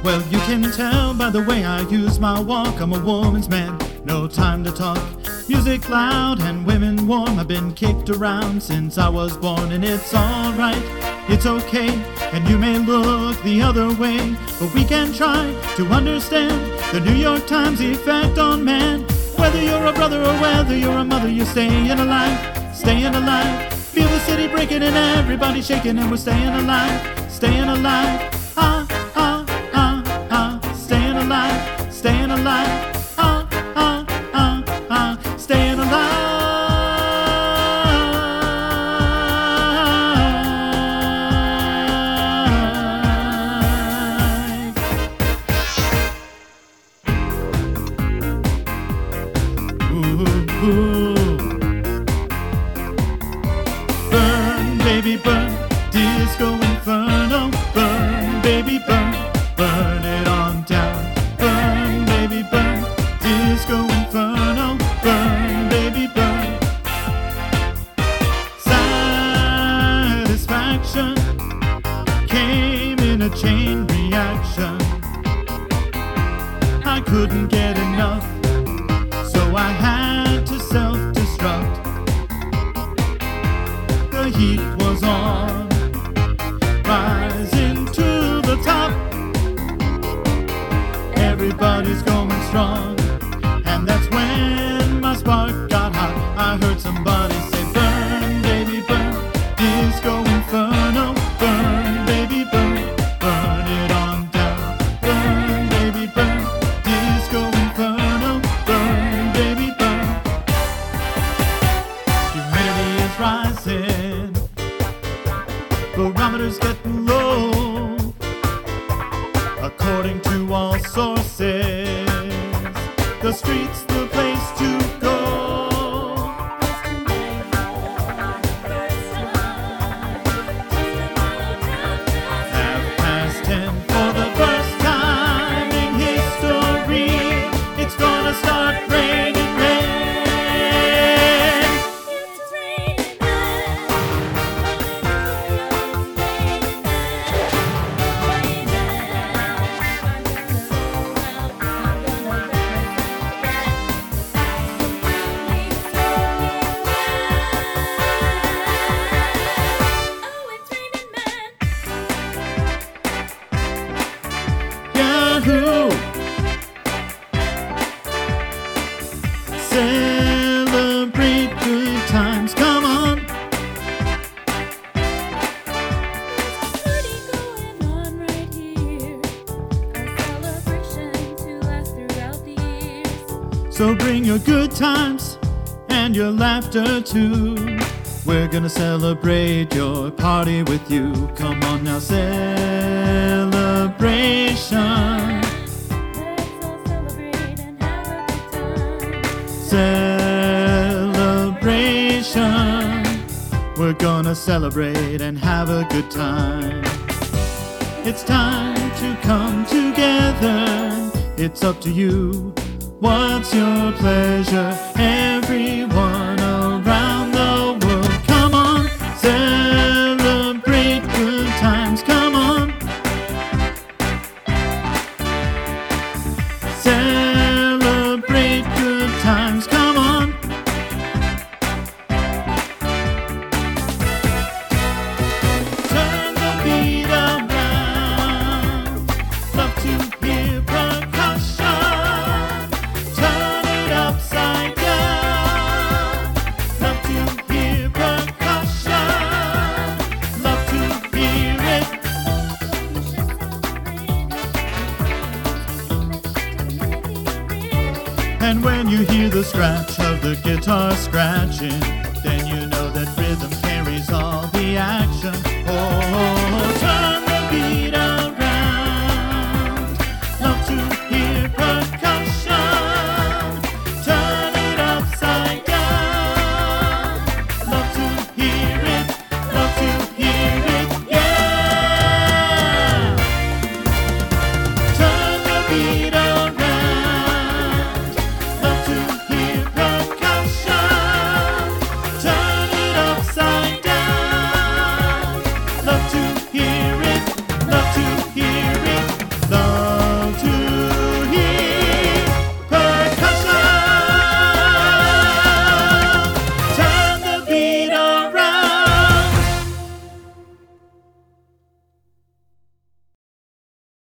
Well, you can tell by the way I use my walk, I'm a woman's man, no time to talk. Music loud and women warm, I've been kicked around since I was born. And it's alright, it's okay, and you may look the other way, but we can try to understand the New York Times effect on man. Whether you're a brother or whether you're a mother, you're staying alive, staying alive. Feel the city breaking and everybody shaking, and we're staying alive, staying alive. Ah, ah, ah, ah, staying alive, staying alive. Ah, ah, ah, ah, staying alive. Ooh, ooh. Burn, baby, burn, disco inferno. Burn, baby, burn, burn it on down. Burn, baby, burn, disco inferno. Burn, baby, burn. Satisfaction came in a chain reaction. I couldn't get enough, so I had to self-destruct. The heat was on, rising to the top. Everybody's going strong, and that's when my spark got hot. I heard somebody say, burn, baby, burn, disco inferno. Burn, baby, burn, burn it on down. Burn, baby, burn, disco inferno. Burn, baby, burn. Humidity is rising, barometer's getting low. According to all sources, the street's the place to go. Half past 10 for the first time in history. It's gonna start raining men. Yahoo! Celebrate good times, come on. Party going on right here, a celebration to last throughout the years. So bring your good times and your laughter too. We're gonna celebrate your party with you. Come on now, celebration. Let's all celebrate and have a good time. Celebration. We're gonna celebrate and have a good time. It's time to come together. It's up to you. What's your pleasure? Everyone around the world, come on, celebrate good times, come on. Celebrate good times, come on. Turn the beat around. Love to hear percussion. Turn it upside down. Love to hear percussion. Love to hear it. And when you hear the scratch of the guitar scratching, then you know that rhythm carries all the action. Oh.